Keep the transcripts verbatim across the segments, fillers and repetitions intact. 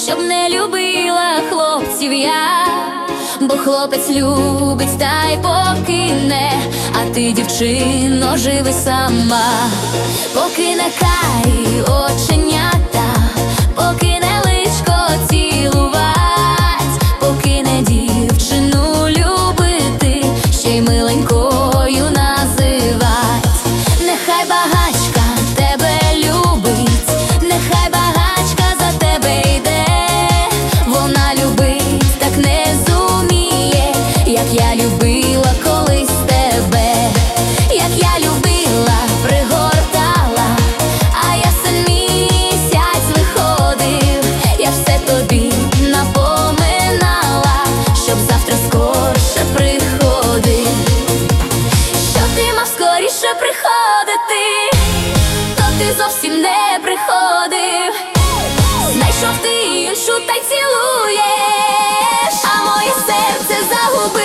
щоб не любила хлопців я, бо хлопець любить та й покине, а ти, дівчино, живи сама. Поки не карі оченята, поки не личко цілувать, поки не дівчину любити, ще й миленькою називать. Нехай багачка тебе любить, нехай багачка за тебе йде, вона любить так не зуміє, як я любила колись тебе, як я любила, пригортала, а ясен місяць виходив, я все тобі напоминала, щоб завтра скорше приходив, щоб ти мав скоріше приходити, то ти зовсім не приходив. Знайшов ти іншу та й цілуєш, а моє серце загубив.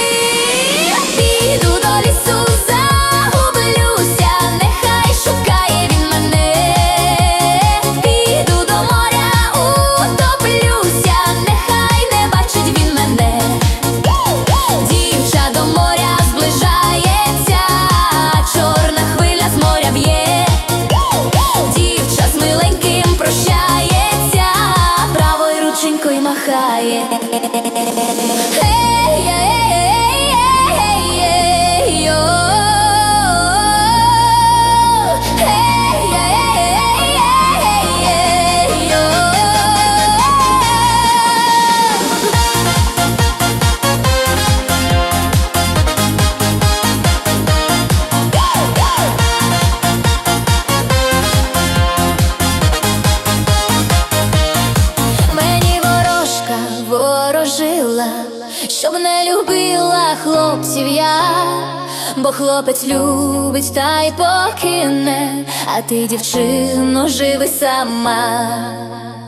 Піду до лісу, загублюся, нехай шукає він мене. Піду до моря, утоплюся, нехай не бачить він мене. Дівча до моря зближається, чорна хвиля з моря б'є. Дівча з миленьким прощається, правою рученькою махає. Мені ворожка ворожила, щоб не любила хлопців я, бо хлопець любить та й покине, а ти, дівчино, живи сама.